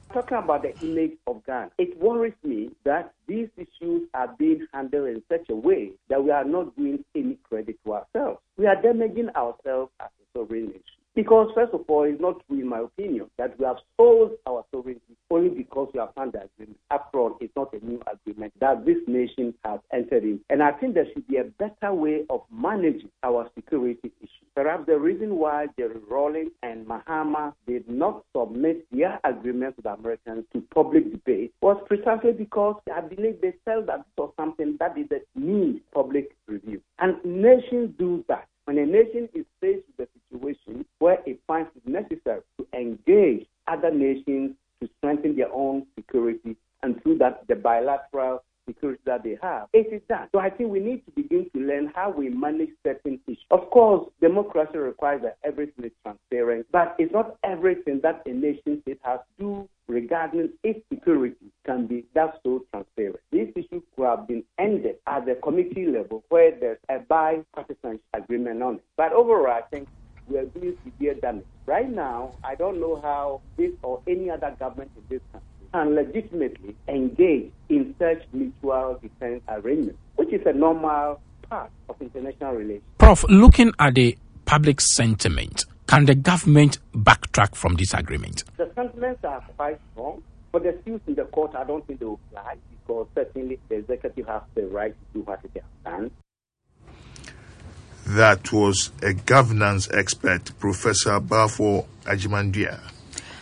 Talking about the image of Ghana, it worries me that these issues are being handled in such a way that we are not doing any credit to ourselves. We are damaging ourselves as a sovereign nation. Because, first of all, it's not true, in my opinion, that we have sold our sovereignty only because we have signed the agreement. After all, it's not a new agreement that this nation has entered in. And I think there should be a better way of managing our security issues. Perhaps the reason why Jerry Rawlings and Mahama did not submit their agreement with the Americans to public debate was precisely because I believe they felt that this was something that didn't need public review. And nations do that. When a nation is faced with a situation where it finds it necessary to engage other nations to strengthen their own security, and through that, the bilateral security that they have, it is done. So I think we need to begin to learn how we manage certain issues. Of course, democracy requires that everything is transparent, but it's not everything that a nation state has to do regarding its security can be that so transparent. These issues could have been ended at the committee level where there's a bipartisan agreement on it. But overall, I think we are doing severe damage. Right now, I don't know how this or any other government in this country can legitimately engage in such mutual defense arrangements, which is a normal part of international relations. Prof, looking at the public sentiment, can the government backtrack from this agreement? The sentiments are quite strong, but the suits in the court, I don't think they will fly, because certainly the executive has the right to do what they have done. That was a governance expert, Professor Bafo Agyeman-Duah.